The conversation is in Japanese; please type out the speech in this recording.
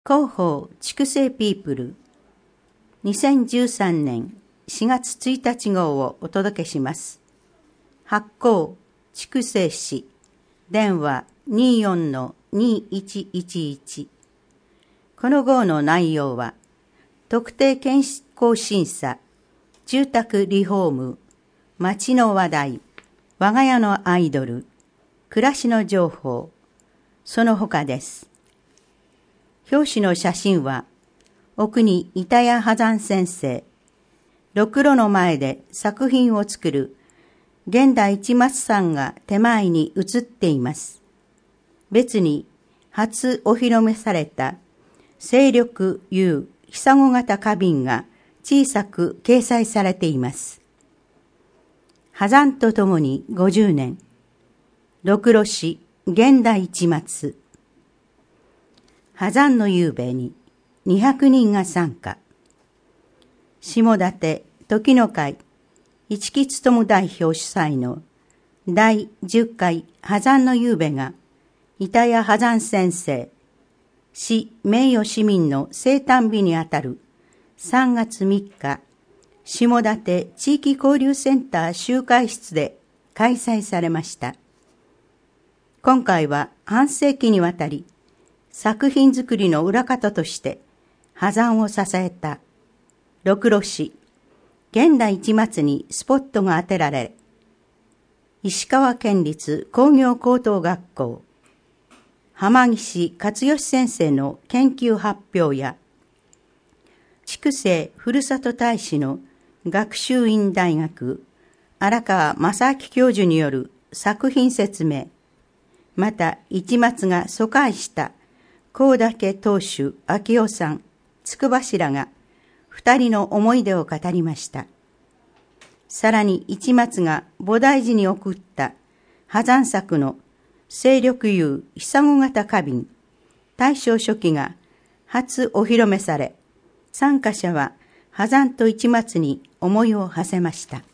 広報筑西ピープル2013年4月1日号をお届けします。発行筑西市電話 24-2111。 この号の内容は特定健康審査、住宅リフォーム、街の話題、我が家のアイドル、暮らしの情報、その他です。表紙の写真は、奥に板谷波山先生、ろくろの前で作品を作る源田一松さんが手前に写っています。別に初お披露目された清緑有久子型花瓶が小さく掲載されています。波山とともに50年、ろくろ師源田一松。波山の夕べに200人が参加。下館時の会一木勉代表主催の第10回波山の夕べが板谷波山先生、市名誉市民の生誕日にあたる3月3日、下館地域交流センター集会室で開催されました。今回は半世紀にわたり作品作りの裏方として波山を支えたろくろ師源田一松にスポットが当てられ、石川県立工業高等学校浜岸勝義先生の研究発表や筑西ふるさと大使の学習院大学荒川正明教授による作品説明、また一松が疎開した高岳当主昭夫さん、筑柱が二人の思い出を語りました。さらに一松が菩提寺に送った波山作の清緑有久子型花瓶、大正初期が初お披露目され、参加者は波山と一松に思いを馳せました。